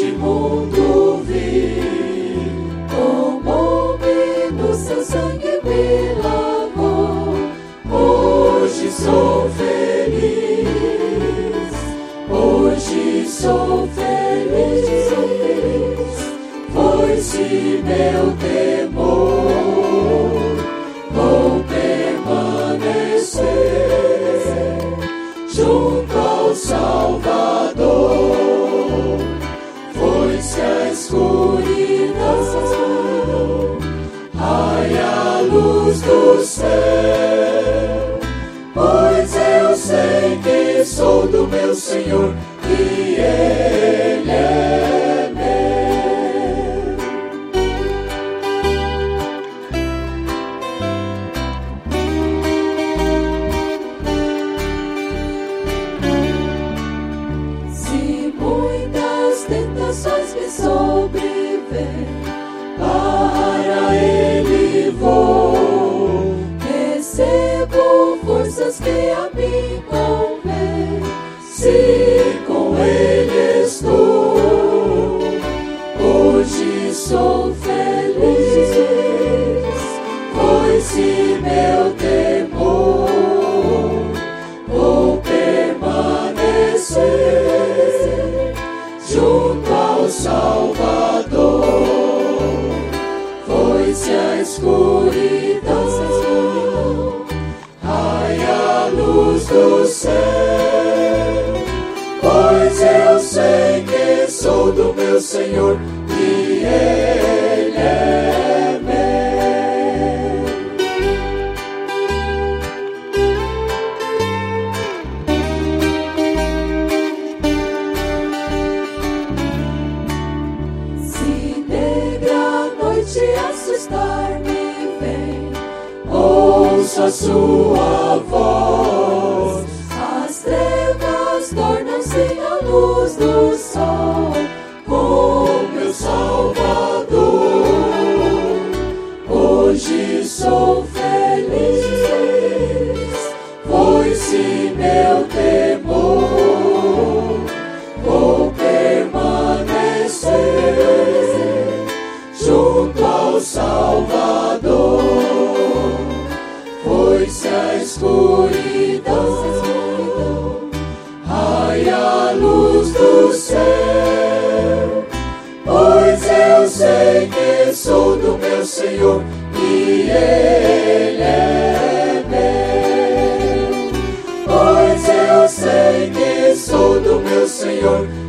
neste mundo vi, tomou-me no seu sangue me lavou. Hoje sou feliz, hoje sou feliz, foi-se meu temor, vou permanecer junto ao Salvador. Foi-se a escuridão, raia a luz do céu, pois eu sei que sou do meu Senhor e Ele é meu. Se muitas tentações me sobrevêm, para Ele vou, recebo forças que a mim convém. Se com Ele estou, hoje sou feliz, foi-se meu temor, vou permanecer junto ao Salvador. Foi-se a escuridão, raia a luz do céu, pois eu sei que sou do meu Senhor e Ele é meu. Se negra noite assustar-me vem, ouço a sua voz, as trevas tornam-se a luz do sol, com meu Salvador. Hoje sou feliz, foi-se meu temor, vou permanecer junto ao Salvador. Foi-se a escuridão, raia a luz do céu, pois eu sei que sou do meu Senhor e Ele é meu. Pois eu sei que sou do meu Senhor